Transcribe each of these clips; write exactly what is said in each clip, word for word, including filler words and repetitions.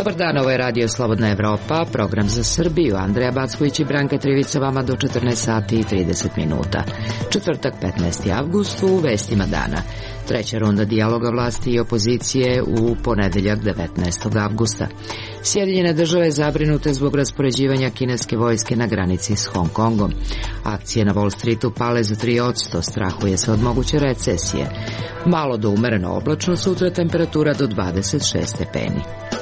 Dobar dan, ovo je Radio Slobodna Evropa, program za Srbiju. Andreja Backović i Branka Trivica vama do četrnaest sati i trideset minuta. Četvrtak, petnaesti avgust, u vestima dana. Treća runda dijaloga vlasti i opozicije u ponedeljak, devetnaestog avgusta. Sjedinjene države zabrinute zbog raspoređivanja kineske vojske na granici s Hong Kongom. Akcije na Wall Streetu pale za tri posto, strahuje se od moguće recesije. Malo do umereno oblačno, sutra temperatura do dvadeset šest stepeni.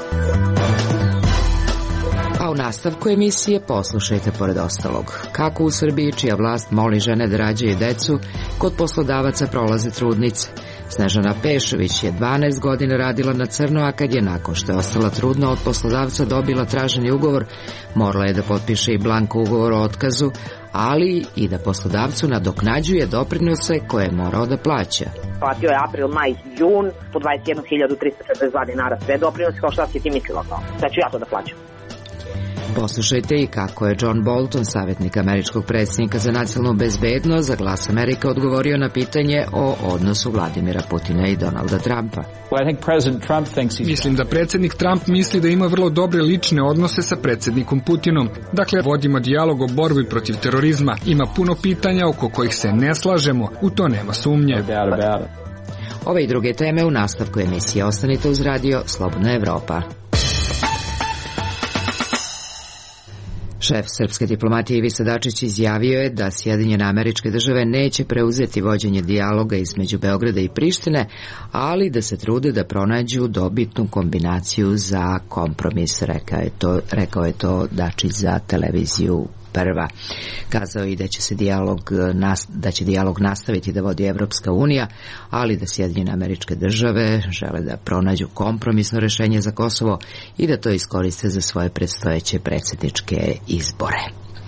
A u nastavku emisije poslušajte pored ostalog. Kako u Srbiji, čija vlast moli žene da rađaju decu, kod poslodavaca prolaze trudnice. Snežana Pešović je dvanaest godina radila na crno, a kad je nakon što je ostala trudna od poslodavca dobila traženi ugovor, morala je da potpiše i blanko ugovor o otkazu, ali i da poslodavcu nadoknađuje doprinose koje je morao da plaća. Platio je april, maj, jun, po dvadeset jednu hiljadu trista četrdeset dva dinara sve doprinose, kao šta si ti mislila to? Sad ću ja to da plaćam. Poslušajte i kako je John Bolton, savjetnik američkog predsjednika za nacionalnu bezbednost, za Glas Amerike odgovorio na pitanje o odnosu Vladimira Putina i Donalda Trumpa. Mislim da predsjednik Trump misli da ima vrlo dobre lične odnose sa predsjednikom Putinom. Dakle, vodimo dijalog o borbi protiv terorizma. Ima puno pitanja oko kojih se ne slažemo, u to nema sumnje. Ove i druge teme u nastavku emisije. Ostanite uz Radio Slobodna Evropa. Šef srpske diplomatije Ivica Dačić izjavio je da Sjedinjene Američke Države neće preuzeti vođenje dijaloga između Beograda i Prištine, ali da se trude da pronađu dobitnu kombinaciju za kompromis, rekao je to, rekao je to Dačić za televiziju Prva. Kazao i da će se dijalog, da će dijalog nastaviti da vodi Evropska unija, ali da Sjedinjene Američke Države žele da pronađu kompromisno rešenje za Kosovo i da to iskoriste za svoje predstojeće predsjedničke izbore.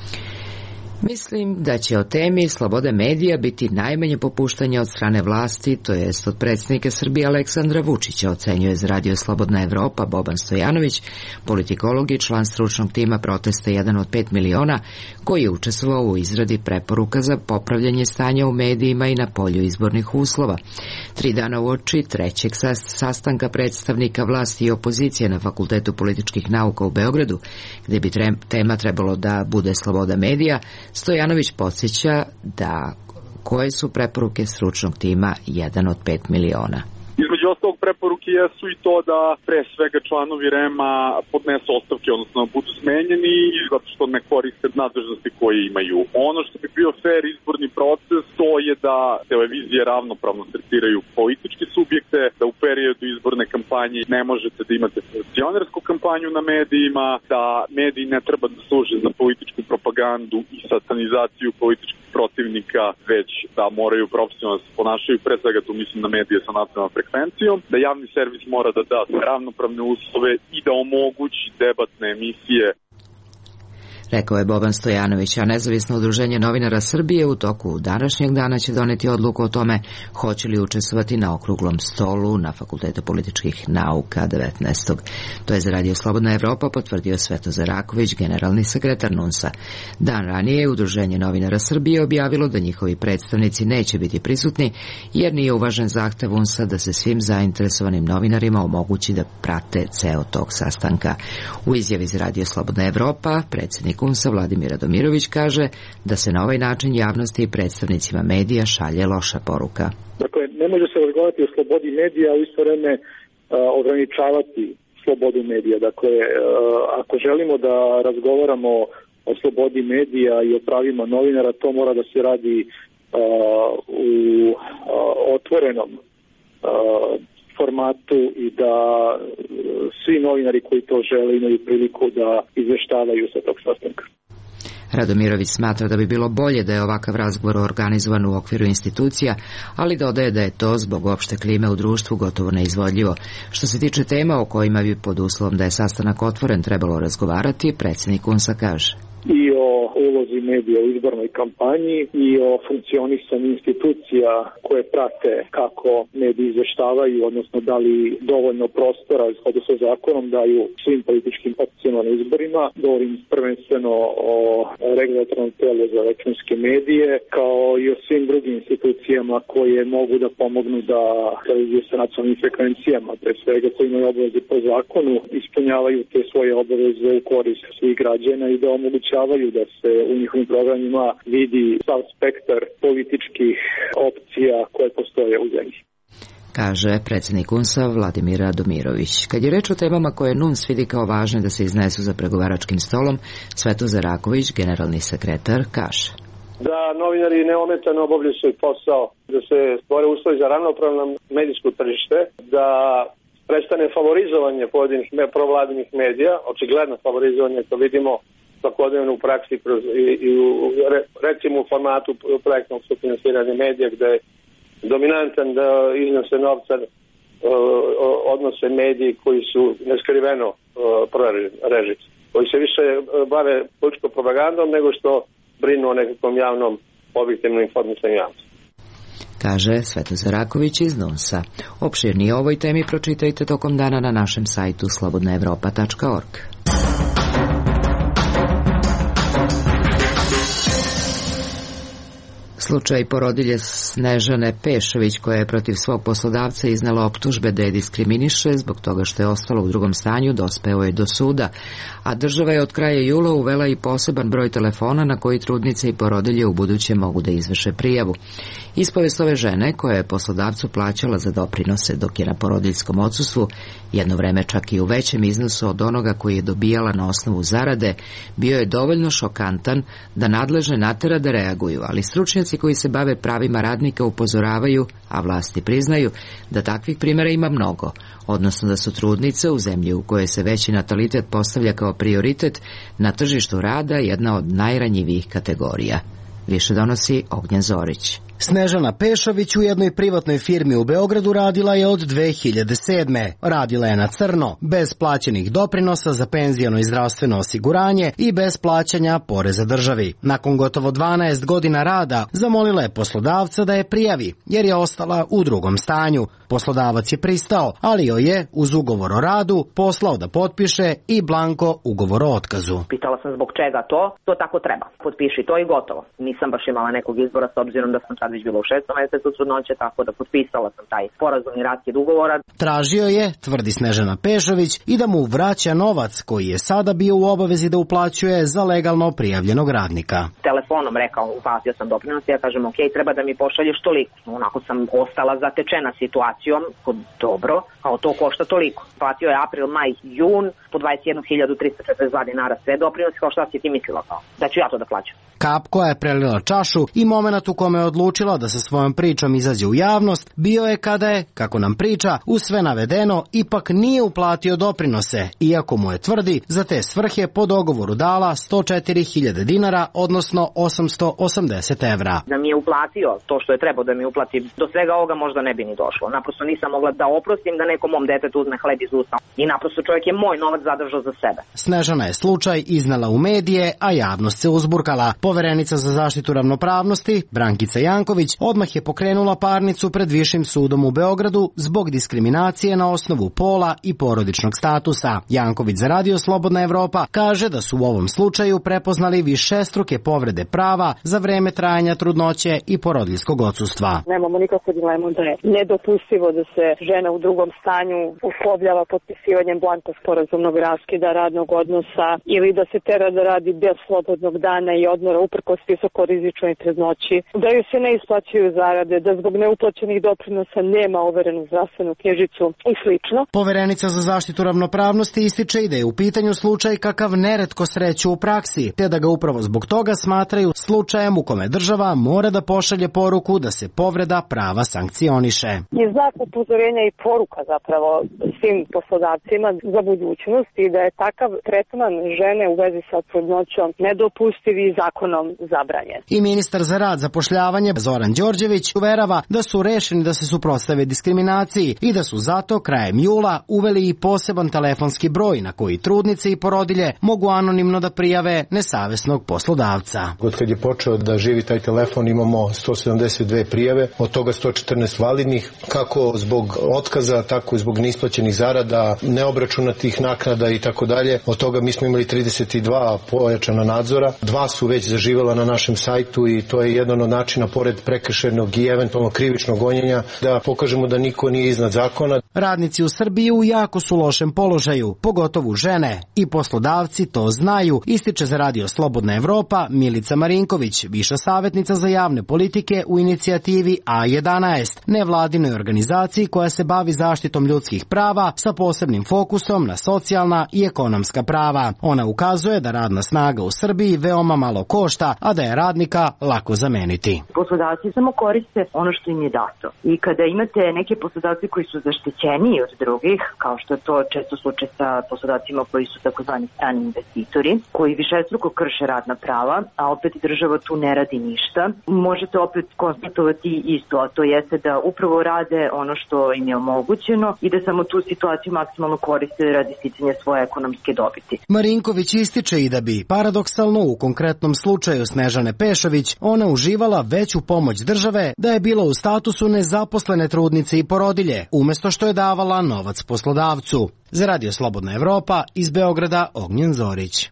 Mislim da će o temi slobode medija biti najmanje popuštanja od strane vlasti, to jest od predsjednika Srbije Aleksandra Vučića, ocenjuje za Radio Slobodna Evropa Boban Stojanović, politikolog i član stručnog tima protesta jedan od pet miliona, koji je učestvovao u izradi preporuka za popravljanje stanja u medijima i na polju izbornih uslova. Tri dana uoči trećeg sastanka predstavnika vlasti i opozicije na Fakultetu političkih nauka u Beogradu, gde bi tema trebalo da bude sloboda medija, Stojanović podsjeća da koje su preporuke stručnog tima jedan od pet miliona. Između ostalog preporuke jesu i to da pre svega članovi REM-a podnesu ostavke, odnosno budu smenjeni zato što ne koriste nadležnosti koje imaju. Ono što bi bio fair izborni proces, to je da televizije ravnopravno tretiraju političke subjekte, da u periodu izborne kampanje ne možete da imate funkcionersku kampanju na medijima, da mediji ne treba da služe za političku propagandu i satanizaciju političkih protivnika, već da moraju profesionalno se ponašaju, pre svega tu mislim na medije sa nacionalnom frekvencijom, da javni servis mora da da ravnopravne uslove i da omogući debatne emisije. Rekao je Boban Stojanović, a Nezavisno udruženje novinara Srbije u toku današnjeg dana će doneti odluku o tome hoće li učestvovati na okruglom stolu na Fakultetu političkih nauka devetnaestog To je za Radio Slobodna Evropa potvrdio Svetozar Raković, generalni sekretar NUNS-a. Dan ranije je Udruženje novinara Srbije objavilo da njihovi predstavnici neće biti prisutni jer nije uvažen zahtev UNS-a da se svim zainteresovanim novinarima omogući da prate ceo tog sastanka. U izjavi za Radio Slobodna Evropa predsjednik UNS-a Vladimir Radomirović kaže da se na ovaj način javnosti i predstavnicima medija šalje loša poruka. Dakle, ne može se razgovarati o slobodi medija, a u isto vreme uh, ograničavati slobodu medija. Dakle, uh, ako želimo da razgovaramo o slobodi medija i o pravima novinara, to mora da se radi uh, u uh, otvorenom uh, formatu i da svi novinari koji to žele imaju priliku da izveštavaju sa tog sastanka. Radomirović smatra da bi bilo bolje da je ovakav razgovor organizovan u okviru institucija, ali dodaje da je to zbog opšte klime u društvu gotovo neizvodljivo. Što se tiče tema o kojima bi pod uslovom da je sastanak otvoren trebalo razgovarati, predsjednik UNS-a kaže. I o ulozi medija u izbornoj kampanji i o funkcionisanju institucija koje prate kako mediji izveštavaju, odnosno da li dovoljno prostora u skladu sa zakonom daju svim političkim opcijama na izborima. Govorim prvenstveno o regulatornom telu za elektronske medije, kao i o svim drugim institucijama koje mogu da pomognu da televizije sa nacionalnim frekvencijama, pre svega koji imaju obaveze po zakonu, ispunjavaju te svoje obaveze u korist svih građana i da omogućavaju da se u njihovim programima vidi sav spektar političkih opcija koje postoje u zemlji. Kaže predsjednik U N S-a Vladimir Radomirović. Kad je reč o temama koje N U N S vidi kao važne da se iznesu za pregovaračkim stolom, Svetozar Raković, generalni sekretar, kaže: da novinari neometano obavljaju svoj posao, da se stvore uslovi za ravnopravno medijsko tržište, da prestane favorizovanje pojedinih provladinih medija, očigledno favorizovanje, to vidimo svakodnevno u praksi kroz, i, i u, recimo u formatu projektnog sufinansiranja medija, gde je dominantan da iznose novca odnose mediji koji su neskriveno prorežici, koji se više bave političkom propagandom nego što brinu o nekakvom javnom objektivnom informisanju javnosti. Kaže Svetozar Raković iz N U N S-a. Opširnije o ovoj temi pročitajte tokom dana na našem sajtu slobodna evropa tačka org. Slučaj porodilje Snežane Pešović, koja je protiv svog poslodavca iznela optužbe da je diskriminiše zbog toga što je ostala u drugom stanju, dospeo je do suda, a država je od kraja jula uvela i poseban broj telefona na koji trudnice i porodilje u buduće mogu da izvrše prijavu. Ispovest ove žene, koja je poslodavcu plaćala za doprinose dok je na porodiljskom odsustvu, jedno vreme čak i u većem iznosu od onoga koji je dobijala na osnovu zarade, bio je dovoljno šokantan da nadležne natera da reaguju, ali stručnjaci koji se bave pravima radnika upozoravaju, a vlasti priznaju, da takvih primjera ima mnogo, odnosno da su trudnice u zemlji u kojoj se veći natalitet postavlja kao prioritet na tržištu rada jedna od najranjivijih kategorija. Više donosi Ognjen Zorić. Snežana Pešović u jednoj privatnoj firmi u Beogradu radila je od dve hiljade sedme. Radila je na crno, bez plaćenih doprinosa za penziono i zdravstveno osiguranje i bez plaćanja poreza državi. Nakon gotovo dvanaest godina rada zamolila je poslodavca da je prijavi, jer je ostala u drugom stanju. Poslodavac je pristao, ali joj je uz ugovor o radu poslao da potpiše i blanko ugovor o otkazu. Pitala sam zbog čega to, to tako treba. Potpiši to i gotovo. Nisam baš imala nekog izbora s obzirom da sam sad već bila u šestom mesecu trudnoće, tako da potpisala sam taj sporazumni raskid ugovora. Tražio je, tvrdi Snežana Pešović, i da mu vraća novac koji je sada bio u obavezi da uplaćuje za legalno prijavljenog radnika. Telefonom rekao, uplatio sam doprinos, ja kažem ok, treba da mi pošalješ toliko. Onako sam ostala zatečena situacijom, dobro, kao to košta toliko. Platio je april, maj, jun, po dvadeset jednu hiljadu trista četrdeset dva dinara sve doprinosi, kao šta si ti mislila kao? Da ću ja to da plaćam. Kap koja je prelila čašu i moment u kome je odlučila da sa svojom pričom izađe u javnost bio je kada je, kako nam priča, uz sve navedeno ipak nije uplatio doprinose, iako mu je, tvrdi, za te svrhe po dogovoru dala sto četiri hiljade dinara, odnosno osamsto osamdeset evra. Da mi je uplatio to što je trebao da mi uplati, do svega ovoga možda ne bi ni došlo. Naprosto nisam mogla da oprostim da nekom mom detetu uzme hleb iz usta. I naprosto čovjek je moj novac zadržao za sebe. Snežana je slučaj iznala u medije, a javnost se uzburkala. Poverenica za zaštitu ravnopravnosti, Brankica Janković, odmah je pokrenula parnicu pred Višim sudom u Beogradu zbog diskriminacije na osnovu pola i porodičnog statusa. Janković za Radio Slobodna Evropa kaže da su u ovom slučaju prepoznali višestruke povrede prava za vreme trajanja trudnoće i porodiljskog odsustva. Nemamo nikakvu dilemu da je nedopustivo da se žena u drugom stanju uslovljava potpisivanjem blanko sporazumnog raskida radnog odnosa ili da se tera da radi bez slobodnog dana i odmora uprkos visokorizičnoj trudnoći, da ju se ne isplaćuju zarade, da zbog neuplaćenih doprinosa nema overenu zdravstvenu knjižicu i slično. Poverenica za zaštitu ravnopravnosti ističe i da je u pitanju slučaj kakav neretko sreću u praksi, te da ga upravo zbog toga smatraju slučajem u kome država mora da pošalje poruku da se povreda prava sankcioniše. Je znak upozorenja i poruka zapravo svim poslodavcima za budućnost i da je takav tretman žene u vezi sa trudnoćom nedopustiv i zakonom zabranjen. I ministar za rad, zapošljavanje, Zoran Đorđević uverava da su rešeni da se suprotstave diskriminaciji i da su zato krajem jula uveli i poseban telefonski broj na koji trudnice i porodilje mogu anonimno da prijave nesavesnog poslodavca. Od kad je počeo da živi taj telefon imamo sto sedamdeset dve prijave, od toga sto četrnaest validnih, kako zbog otkaza, tako i zbog neisplaćenih zarada, neobračunatih naknada i tako dalje. Od toga mi smo imali trideset dva pojačana nadzora, dva su već zaživela na našem sajtu i to je jedan od načina, pored prekršajnog i eventualno krivičnog gonjenja, da pokažemo da niko nije iznad zakona. Radnici u Srbiji u jako su lošem položaju, pogotovo žene, i poslodavci to znaju, ističe za Radio Slobodna Evropa Milica Marinković, viša savjetnica za javne politike u inicijativi A jedanaest, nevladinoj organizaciji koja se bavi zaštitom ljudskih prava sa posebnim fokusom na socijalna i ekonomska prava. Ona ukazuje da radna snaga u Srbiji veoma malo košta, a da je radnika lako zameniti. Poslodavci samo koriste ono što im je dato. I kada imate neke poslodavci koji su zaštićeniji od drugih, kao što je to često slučaj sa poslodavcima koji su takozvani strani investitori, koji višestruko krše radna prava, a opet država tu ne radi ništa, možete opet konstatovati isto, a to jeste da upravo rade ono što im je omogućeno i da samo tu situaciju maksimalno koriste radi sticanja svoje ekonomske dobiti. Marinković ističe i da bi paradoksalno u konkretnom slučaju Snežane Pešović ona uživala veću pomoć države da je bila u statusu nezaposlene trudnice i porodilje, umesto što je davala novac poslodavcu. Za Radio Slobodna Evropa iz Beograda Ognjen Zorić.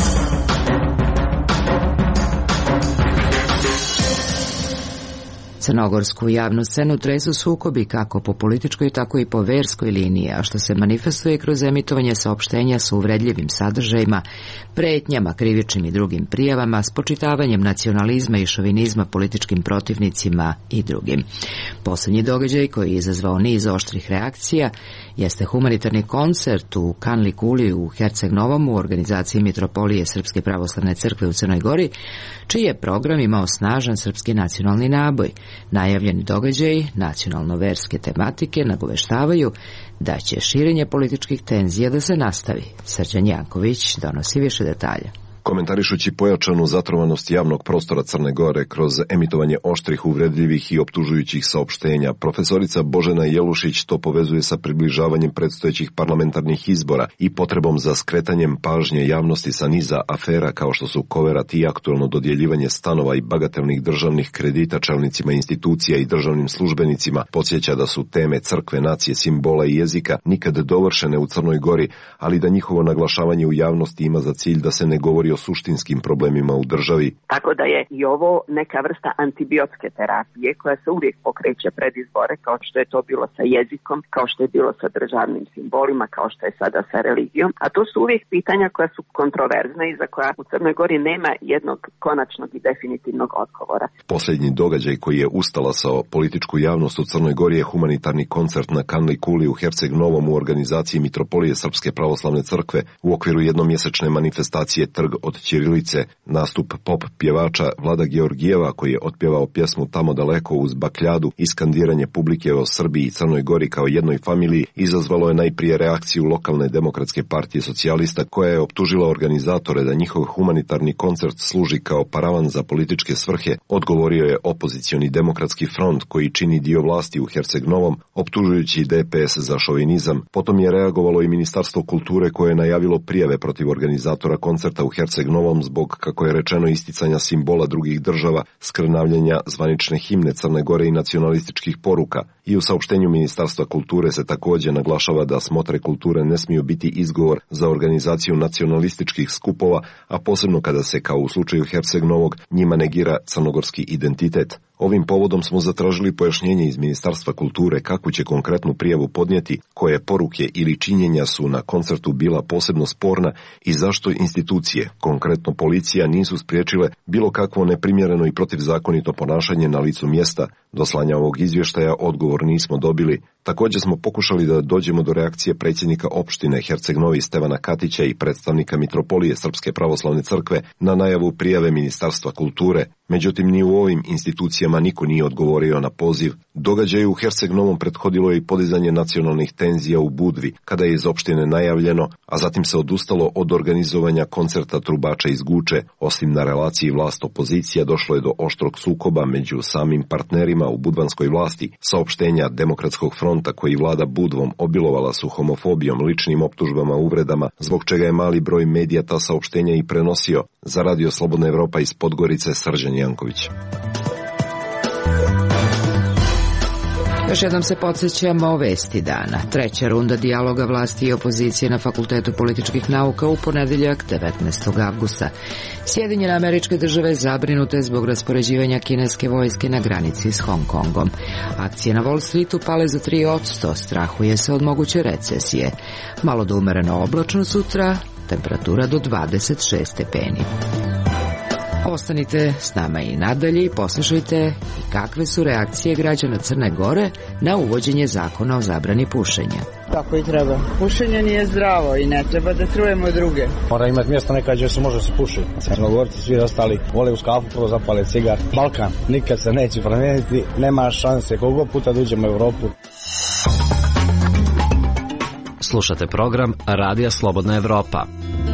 Crnogorsku javnu scenu tresu sukobi kako po političkoj, tako i po verskoj liniji, a što se manifestuje kroz emitovanje saopštenja sa uvredljivim sadržajima, pretnjama, krivičnim i drugim prijavama, spočitavanjem nacionalizma i šovinizma političkim protivnicima i drugim. Poslednji događaj koji je izazvao niz oštrih reakcija jeste humanitarni koncert u Kanli Kuli u Herceg Novom u organizaciji Mitropolije Srpske pravoslavne crkve u Crnoj Gori, čiji je program imao snažan srpski nacionalni naboj. Najavljeni događaji nacionalno-verske tematike nagoveštavaju da će širenje političkih tenzija da se nastavi. Srđan Janković donosi više detalja. Komentarišući pojačanu zatrovanost javnog prostora Crne Gore kroz emitovanje oštrih, uvredljivih i optužujućih saopštenja, profesorica Božena Jelušić to povezuje sa približavanjem predstojećih parlamentarnih izbora i potrebom za skretanjem pažnje javnosti sa niza afera kao što su koverat i aktuelno dodjeljivanje stanova i bagatelnih državnih kredita čelnicima institucija i državnim službenicima. Podsjeća da su teme crkve, nacije, simbola i jezika nikad dovršene u Crnoj Gori, ali da njihovo naglašavanje u javnosti ima za cilj da se ne govori o suštinskim problemima u državi. Tako da je i ovo neka vrsta antibiotske terapije koja se uvijek pokreće pred izbore, kao što je to bilo sa jezikom, kao što je bilo sa državnim simbolima, kao što je sada sa religijom. A to su uvijek pitanja koja su kontroverzne i za koja u Crnoj Gori nema jednog konačnog i definitivnog odgovora. Posljednji događaj koji je ustalasao političku javnost u Crnoj Gori je humanitarni koncert na Kanli Kuli u Herceg Novom u organizaciji Mitropolije Srpske pravoslavne crkve u okviru jednomjesečne manifestacije Trg od ćirilice, nastup pop pjevača Vlada Georgijeva koji je otpjevao pjesmu Tamo daleko uz bakljadu i skandiranje publike o Srbiji i Crnoj Gori kao jednoj familiji izazvalo je najprije reakciju lokalne demokratske partije socijalista koja je optužila organizatore da njihov humanitarni koncert služi kao paravan za političke svrhe. Odgovorio je opozicioni demokratski front koji čini dio vlasti u Herceg Novom, optužujući D P S za šovinizam. Potom je reagovalo i Ministarstvo kulture koje je najavilo prijave protiv organizatora koncerta u Herceg Novom zbog, kako je rečeno, isticanja simbola drugih država, skrnavljenja zvanične himne Crne Gore i nacionalističkih poruka. I u saopštenju Ministarstva kulture se također naglašava da smotre kulture ne smiju biti izgovor za organizaciju nacionalističkih skupova, a posebno kada se, kao u slučaju Herceg Novog, njima negira crnogorski identitet. Ovim povodom smo zatražili pojašnjenje iz Ministarstva kulture kakvu će konkretnu prijavu podnijeti, koje poruke ili činjenja su na koncertu bila posebno sporna i zašto institucije, konkretno policija, nisu spriječile bilo kakvo neprimjereno i protivzakonito ponašanje na licu mjesta. Do slanja ovog izvještaja odgovor nismo dobili. Također smo pokušali da dođemo do reakcije predsjednika opštine Herceg Novi Stevana Katića i predstavnika Mitropolije Srpske pravoslavne crkve na najavu prijave Ministarstva kulture. Međutim, ni u ovim institucijama institucijama niko nije odgovorio na poziv. Događaju u Herceg Novom prethodilo je i podizanje nacionalnih tenzija u Budvi, kada je iz opštine najavljeno, a zatim se odustalo od organizovanja koncerta trubača iz Guče. Osim na relaciji vlast-opozicija, došlo je do oštrog sukoba među samim partnerima u budvanskoj vlasti. Saopštenja Demokratskog fronta koji vlada Budvom obilovala su homofobijom, ličnim optužbama, uvredama, zbog čega je mali broj medija ta saopštenja i prenosio. Za Radio Slobodna Evropa iz Podgorice, Srđan Janković. Još jednom se podsjećamo o vesti dana. Treća runda dijaloga vlasti i opozicije na Fakultetu političkih nauka u ponedeljak devetnaestog avgusta. Sjedinjene Američke Države zabrinute zbog raspoređivanja kineske vojske na granici s Hong Kongom. Akcije na Wall Streetu pale za tri posto, strahuje se od moguće recesije. Malo do umereno oblačno sutra, temperatura do dvadeset šest stepeni. Ostanite s nama i nadalje i poslušajte kakve su reakcije građana Crne Gore na uvođenje zakona o zabrani pušenja. Tako i treba. Pušenje nije zdravo i ne treba da trujemo druge. Mora imati mjesto nekad gdje se može se pušiti. Crnogorci svi ostali vole uz kafu prvo zapale cigar. Balkan nikad se neće promijeniti, nema šanse koliko puta da uđemo u Evropu. Slušate program Radija Slobodna Evropa.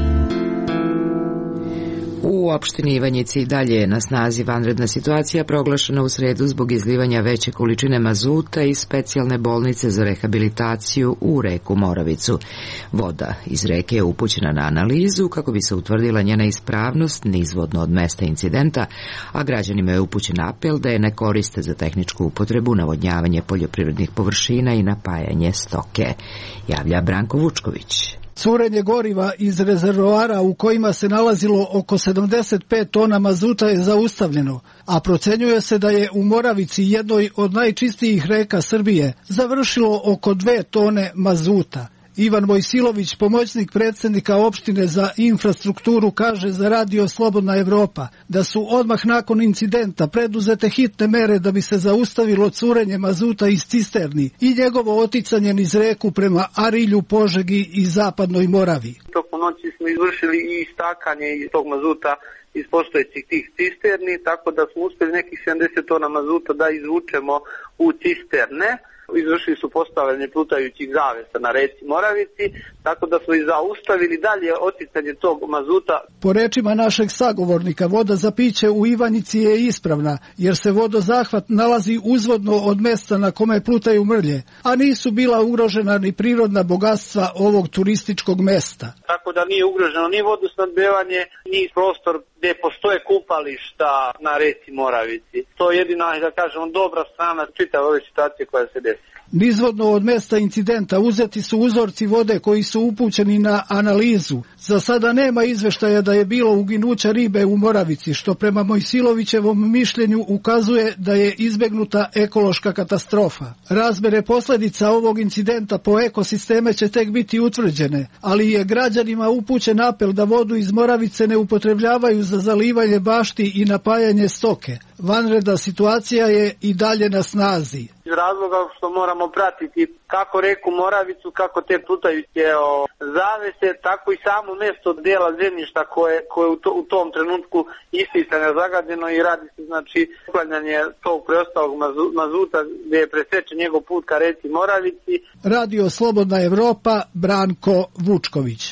U opštini Ivanjici i dalje je na snazi vanredna situacija proglašena u sredu zbog izlivanja veće količine mazuta iz specijalne bolnice za rehabilitaciju u reku Moravicu. Voda iz reke je upućena na analizu kako bi se utvrdila njena ispravnost nizvodno od mesta incidenta, a građanima je upućen apel da je ne koriste za tehničku upotrebu, navodnjavanje poljoprivrednih površina i napajanje stoke. Javlja Branko Vučković. Curenje goriva iz rezervoara u kojima se nalazilo oko sedamdeset pet tona mazuta je zaustavljeno, a procenjuje se da je u Moravici, jednoj od najčistijih reka Srbije, završilo oko dve tone mazuta. Ivan Mojsilović, pomoćnik predsjednika opštine za infrastrukturu, kaže za Radio Slobodna Evropa da su odmah nakon incidenta preduzete hitne mere da bi se zaustavilo curenje mazuta iz cisterni i njegovo oticanje niz reku prema Arilju, Požegi i Zapadnoj Moravi. Tokom noći smo izvršili i istakanje iz tog mazuta iz postojećih tih cisterni, tako da smo uspjeli nekih sedamdeset tona mazuta da izvučemo u cisterne. Izvršili su postavljanje plutajućih zavesa na reci Moravici, tako da smo i zaustavili dalje oticanje tog mazuta. Po rečima našeg sagovornika, voda za piće u Ivanjici je ispravna, jer se vodozahvat nalazi uzvodno od mesta na kome plutaju mrlje, a nisu bila ugrožena ni prirodna bogatstva ovog turističkog mesta. Tako da nije ugroženo ni vodosnabdevanje, ni prostor gdje postoje kupališta na reci Moravici. To je jedina, da kažemo, dobra strana čitave ove situacije koja se desi. Nizvodno od mesta incidenta uzeti su uzorci vode koji su upućeni na analizu. Za sada nema izveštaja da je bilo uginuća ribe u Moravici, što prema Mojsilovićevom mišljenju ukazuje da je izbegnuta ekološka katastrofa. Razmere posljedica ovog incidenta po ekosisteme će tek biti utvrđene, ali je građanima upućen apel da vodu iz Moravice ne upotrebljavaju za zalivanje bašti i napajanje stoke. Vanredna situacija je i dalje na snazi. Iz razloga što moramo pratiti kako reku Moravicu, kako te plutajuće zavese, tako i samo mjesto dijela zemljišta koje, koje u, to, u tom trenutku ispisano zagađeno i radi se znači uklanjanje tog preostalog mazu, mazuta gdje je presečen njegov put ka reci Moravici. Radio Slobodna Evropa, Branko Vučković.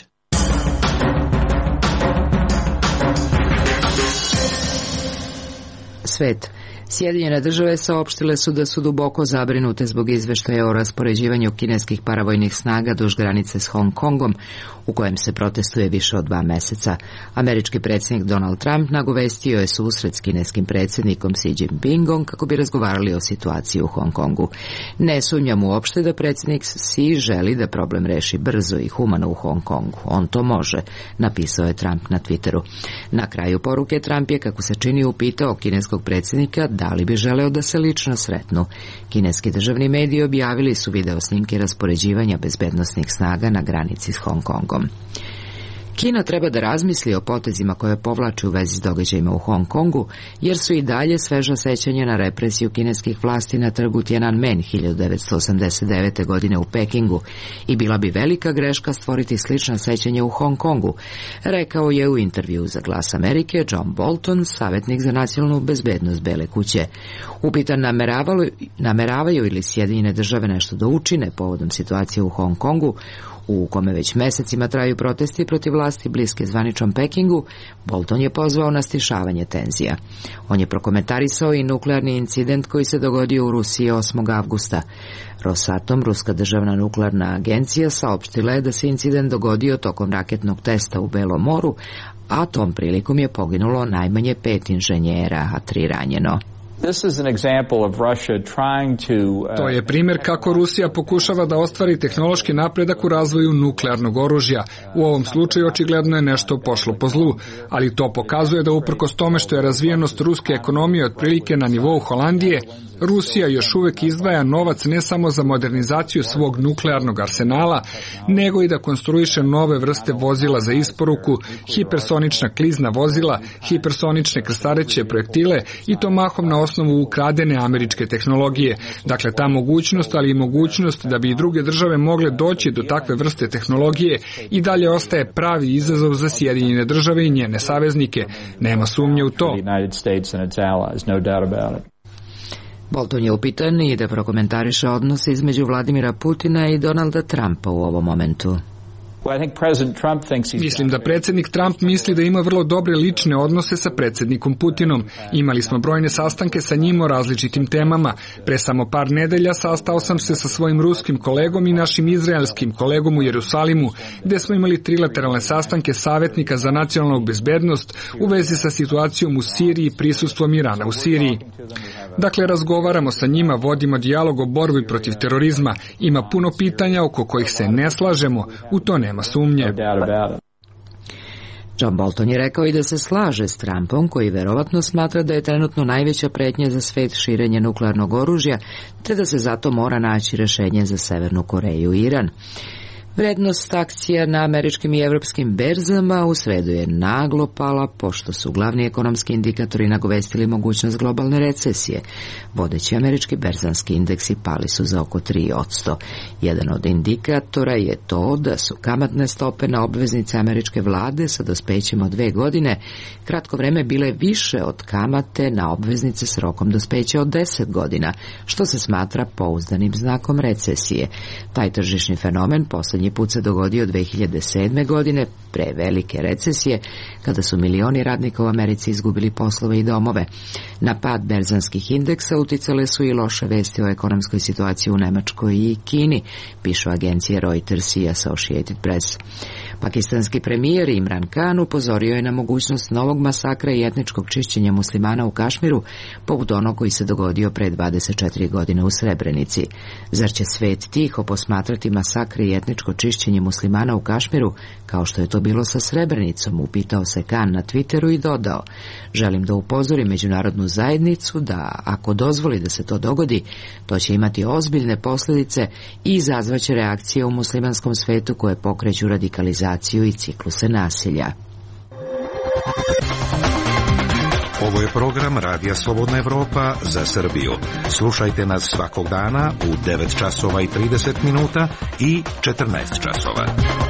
Svet. Sjedinjene države saopštile su da su duboko zabrinute zbog izveštaja o raspoređivanju kineskih paravojnih snaga duž granice s Hong Kongom, u kojem se protestuje više od dva meseca. Američki predsjednik Donald Trump nagovestio je susret s kineskim predsjednikom Xi Jinpingom kako bi razgovarali o situaciji u Hong Kongu. Ne sumnjam uopšte da predsjednik Xi želi da problem reši brzo i humano u Hong Kongu. On to može, napisao je Trump na Twitteru. Na kraju poruke Trump je, kako se čini, upitao kineskog predsjednika da li bi želeo da se lično sretnu. Kineski državni mediji objavili su video snimke raspoređivanja bezbednosnih snaga na granici s Hong Kongom. Kina treba da razmisli o potezima koje povlači u vezi s događajima u Hong Kongu, jer su i dalje sveža sećanja na represiju kineskih vlasti na trgu Tiananmen hiljadu devetsto osamdeset devete. godine u Pekingu i bila bi velika greška stvoriti slična sećanja u Hong Kongu, rekao je u intervju za Glas Amerike John Bolton, savjetnik za nacionalnu bezbednost Bele kuće. Upitan nameravaju ili Sjedinjene države nešto da učine povodom situacije u Hong Kongu, u kome već mesecima traju protesti protiv vlasti bliske zvaničnom Pekingu, Bolton je pozvao na stišavanje tenzija. On je prokomentarisao i nuklearni incident koji se dogodio u Rusiji osmog avgusta. Rosatom, ruska državna nuklearna agencija, saopštila je da se incident dogodio tokom raketnog testa u Belom moru, a tom prilikom je poginulo najmanje pet inženjera, a tri ranjeno. To je primjer kako Rusija pokušava da ostvari tehnološki napredak u razvoju nuklearnog oružja. U ovom slučaju očigledno je nešto pošlo po zlu, ali to pokazuje da uprkos tome što je razvijenost ruske ekonomije otprilike na nivou Holandije, Rusija još uvek izdvaja novac ne samo za modernizaciju svog nuklearnog arsenala, nego i da konstruiše nove vrste vozila za isporuku, hipersonična klizna vozila, hipersonične krstareće projektile i to mahom na osnovu ukradene američke tehnologije. Dakle, ta mogućnost, ali i mogućnost da bi i druge države mogle doći do takve vrste tehnologije i dalje ostaje pravi izazov za Sjedinjene države i njene saveznike. Nema sumnje u to. Bolton je upitan i da prokomentariše odnose između Vladimira Putina i Donalda Trumpa u ovom momentu. Mislim da predsjednik Trump misli da ima vrlo dobre lične odnose sa predsjednikom Putinom. Imali smo brojne sastanke sa njim o različitim temama. Pre samo par nedelja sastao sam se sa svojim ruskim kolegom i našim izraelskim kolegom u Jerusalimu, gde smo imali trilateralne sastanke savjetnika za nacionalnu bezbednost u vezi sa situacijom u Siriji i prisustvom Irana u Siriji. Dakle, razgovaramo sa njima, vodimo dijalog o borbi protiv terorizma. Ima puno pitanja oko kojih se ne slažemo, u to nema sumnje. John Bolton je rekao i da se slaže s Trumpom, koji verovatno smatra da je trenutno najveća pretnja za svet širenje nuklearnog oružja, te da se zato mora naći rešenje za Severnu Koreju i Iran. Vrednost akcija na američkim i evropskim berzama u sredu je naglo pala, pošto su glavni ekonomski indikatori nagovestili mogućnost globalne recesije. Vodeći američki berzanski indeksi pali su za oko tri posto. Jedan od indikatora je to da su kamatne stope na obveznice američke vlade sa dospećem od dve godine kratko vreme bile više od kamate na obveznice s rokom dospeća od deset godina, što se smatra pouzdanim znakom recesije. Taj tržišni fenomen poslednji put se dogodio dve hiljade sedme. godine, pre velike recesije, kada su milioni radnika u Americi izgubili poslove i domove. Na pad berzanskih indeksa uticale su i loše vesti o ekonomskoj situaciji u Nemačkoj i Kini, pišu agencije Reuters i Associated Press. Pakistanski premijer Imran Khan upozorio je na mogućnost novog masakra i etničkog čišćenja muslimana u Kašmiru, poput onog koji se dogodio pre dvadeset četiri godine u Srebrenici. Zar će svet tiho posmatrati masakre i etničko čišćenje muslimana u Kašmiru, kao što je to bilo sa Srebrenicom, upitao se Khan na Twitteru i dodao: želim da upozorim međunarodnu zajednicu da, ako dozvoli da se to dogodi, to će imati ozbiljne posljedice i izazvaće reakcije u muslimanskom svetu koje pokreću radikalizaciju i cikluse nasilja. Ovo je program Radija Slobodna Evropa za Srbiju. Slušajte nas svakog dana u devet časova i trideset minuta i četrnaest časova.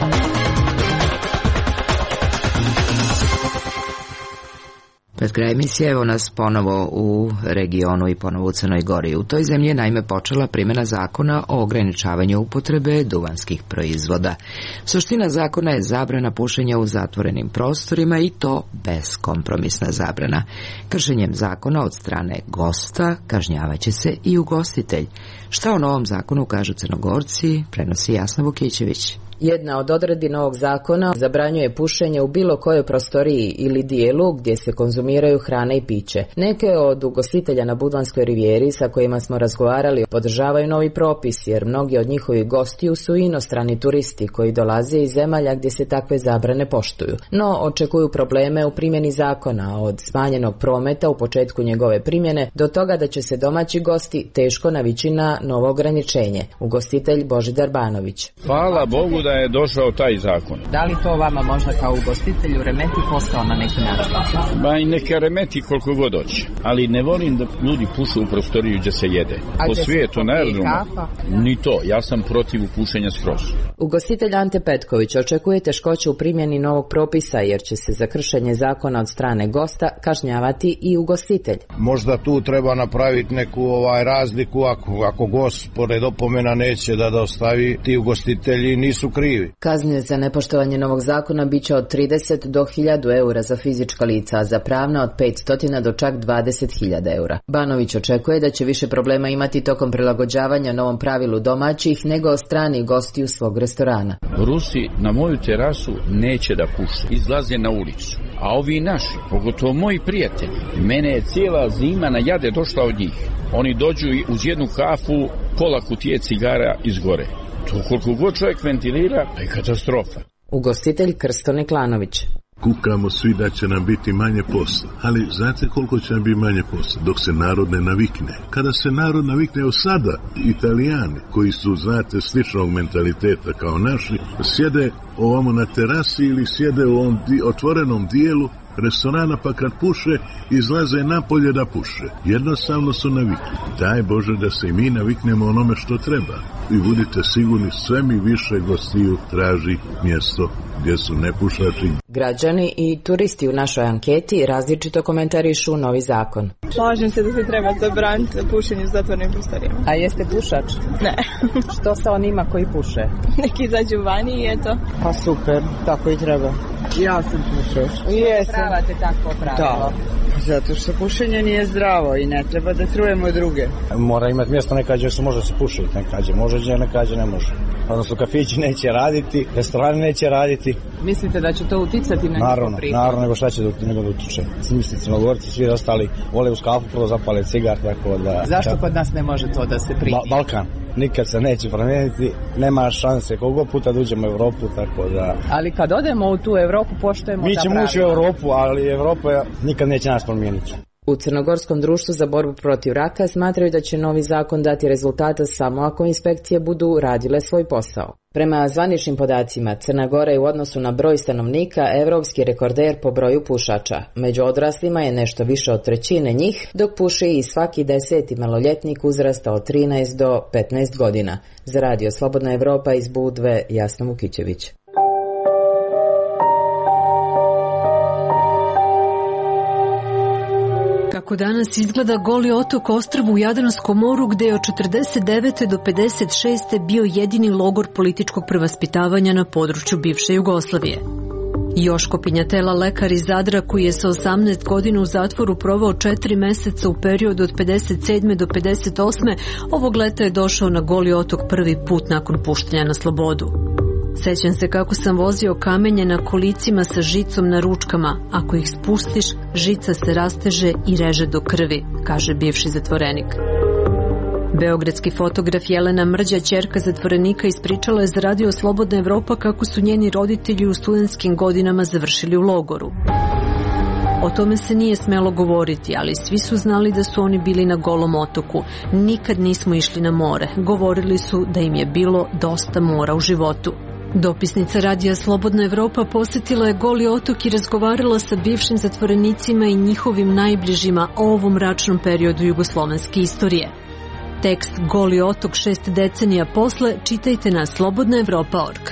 Pred kraj emisije evo nas ponovo u regionu i ponovo u Crnoj Gori. U toj zemlji je naime počela primjena zakona o ograničavanju upotrebe duvanskih proizvoda. Suština zakona je zabrana pušenja u zatvorenim prostorima i to beskompromisna zabrana. Kršenjem zakona od strane gosta kažnjavaće se i ugostitelj. Šta o novom zakonu kažu Crnogorci, prenosi Jasna Vukićević. Jedna od odredbi novog zakona zabranjuje pušenje u bilo kojoj prostoriji ili dijelu gdje se konzumiraju hrana i piće. Neke od ugostitelja na Budvanskoj rivijeri sa kojima smo razgovarali podržavaju novi propis, jer mnogi od njihovih gostiju su inostrani turisti koji dolaze iz zemalja gdje se takve zabrane poštuju. No, očekuju probleme u primjeni zakona, od smanjenog prometa u početku njegove primjene do toga da će se domaći gosti teško navići na novo ograničenje. Ugostitelj Božidar Banović. Hvala Bogu da kada je došao taj zakon. Da li to vama možda kao ugostitelju remeti posao na neki način? Ba i neka remeti koliko god hoće, ali ne volim da ljudi pušu u prostoriju gdje se jede. A po svijetu, na aerodromu, ni to, ja sam protiv pušenja skroz. Ugostitelj Ante Petković očekuje teškoće u primjeni novog propisa jer će se za kršenje zakona od strane gosta kažnjavati i ugostitelj. Možda tu treba napraviti neku ovaj razliku, ako, ako gost pored opomena neće da dostavi, ti ugostitelji nisu krivi. Kazne za nepoštovanje novog zakona bit će od trideset do hiljadu eura za fizička lica, a za pravna od petsto do čak dvadeset hiljada eura. Banović očekuje da će više problema imati tokom prilagođavanja novom pravilu domaćih nego strani gostiju svog restorana. Rusi na moju terasu neće da puše, izlaze na ulicu. A ovi naši, pogotovo moji prijatelji, mene je cijela zima na jade došla od njih. Oni dođu uz jednu kafu, pola kutije cigara izgore. To koliko god čovjek ventilira, je katastrofa. Ugostitelj Krsto Neklanović. Kukamo svi da će nam biti manje posla, ali znate koliko će nam biti manje posla? Dok se narod ne navikne. Kada se narod navikne, evo sada, Italijani, koji su, znate, sličnog mentaliteta kao naši, sjede ovamo na terasi ili sjede u ovom di, otvorenom dijelu restorana, pa kad puše, izlaze napolje da puše. Jednostavno su navikli. Daj Bože da se i mi naviknemo onome što treba. I budite sigurni, sve mi više gostiju traži mjesto gdje su nepušači. Građani i turisti u našoj anketi različito komentarišu novi zakon. Slažem se da se treba zabraniti pušenje u zatvorenim prostorijama. A jeste pušač? Ne. Što sa onima koji puše? Neki izađu vani i eto. Pa super, tako i treba. Ja sam pušač. Jesam. Pravate takvo pravilo. Da. Zato što pušenje nije zdravo i ne treba da trujemo druge. Mora imati mjesto nekađe se može se pušiti, nekađe može, nekađe ne može. Odnosno kafići neće raditi, restorani neće raditi. Mislite da će to uticati na naravno, naravno, nego šta će da, nego da utiče. Mislim, Crnogorci, svi ostali vole uz kafu prvo zapale cigar, tako da... Zašto kod nas ne može to da se primi? Ba Balkan. Nikad se neće promijeniti, nema šanse koliko puta da uđemo u Evropu, tako da... Ali kad odemo u tu Evropu, poštujemo ta pravila. Mi ćemo ući u Evropu, ali Evropa nikad neće nas promijeniti. U Crnogorskom društvu za borbu protiv raka smatraju da će novi zakon dati rezultata samo ako inspekcije budu radile svoj posao. Prema zvaničnim podacima, Crna Gora je u odnosu na broj stanovnika evropski rekorder po broju pušača. Među odraslima je nešto više od trećine njih, dok puši i svaki deseti maloljetnik uzrasta od trinaest do petnaest godina. Za Radio Slobodna Evropa iz Budve, Jasna Vukićević. Kako danas izgleda Goli otok ostrvo u Jadranskom moru gde je od četrdeset devete do pedeset šeste bio jedini logor političkog prevaspitavanja na području bivše Jugoslavije. Joško Pinjatela, lekar iz Zadra koji je sa osamnaest godina u zatvoru provao četiri meseca u periodu od pedeset sedme do pedeset osme ovog leta je došao na Goli otok prvi put nakon puštanja na slobodu. Sećam se kako sam vozio kamenje na kolicima sa žicom na ručkama. Ako ih spustiš, žica se rasteže i reže do krvi, kaže bivši zatvorenik. Beogradski fotograf Jelena Mrđa, ćerka zatvorenika, ispričala je za Radio Slobodna Evropa kako su njeni roditelji u studentskim godinama završili u logoru. O tome se nije smelo govoriti, ali svi su znali da su oni bili na Golom otoku. Nikad nismo išli na more. Govorili su da im je bilo dosta mora u životu. Dopisnica Radija Slobodna Evropa posjetila je Goli otok i razgovarala sa bivšim zatvorenicima i njihovim najbližima o ovom mračnom periodu jugoslovenske istorije. Tekst Goli otok šest decenija posle čitajte na slobodna evropa tačka org.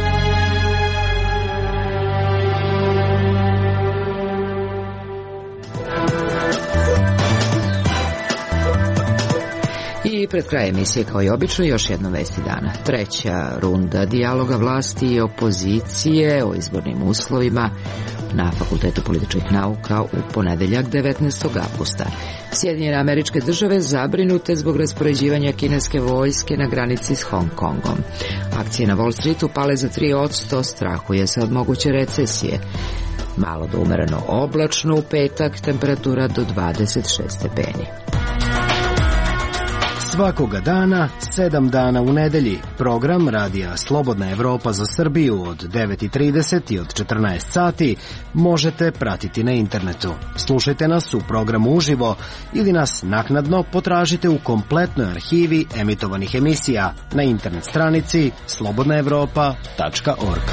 I pred kraj emisije, kao i obično, još jedno vesti dana. Treća runda dijaloga vlasti i opozicije o izbornim uslovima na Fakultetu političkih nauka u ponedeljak devetnaestog avgusta. Sjedinjene Američke Države zabrinute zbog raspoređivanja kineske vojske na granici s Hong Kongom. Akcije na Wall Streetu pale za tri posto, strahuje se od moguće recesije. Malo do umereno oblačno u petak, temperatura do dvadeset šest stepeni. Svakoga dana, sedam dana u nedelji, program Radija Slobodna Evropa za Srbiju od devet i trideset i od četrnaest sati možete pratiti na internetu. Slušajte nas u programu uživo ili nas naknadno potražite u kompletnoj arhivi emitovanih emisija na internet stranici slobodna evropa tačka org.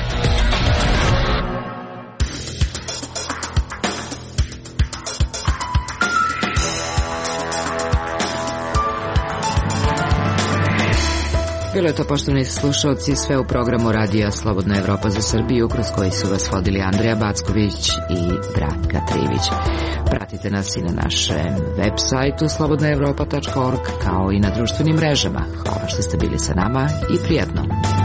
Bilo je to, poštovani slušalci, sve u programu Radija Slobodna Evropa za Srbiju, kroz koji su vas vodili Andreja Backović i Branka Trivić. Pratite nas i na našem web sajtu slobodna evropa tačka org, kao i na društvenim mrežama. Hvala što ste bili sa nama i prijatno.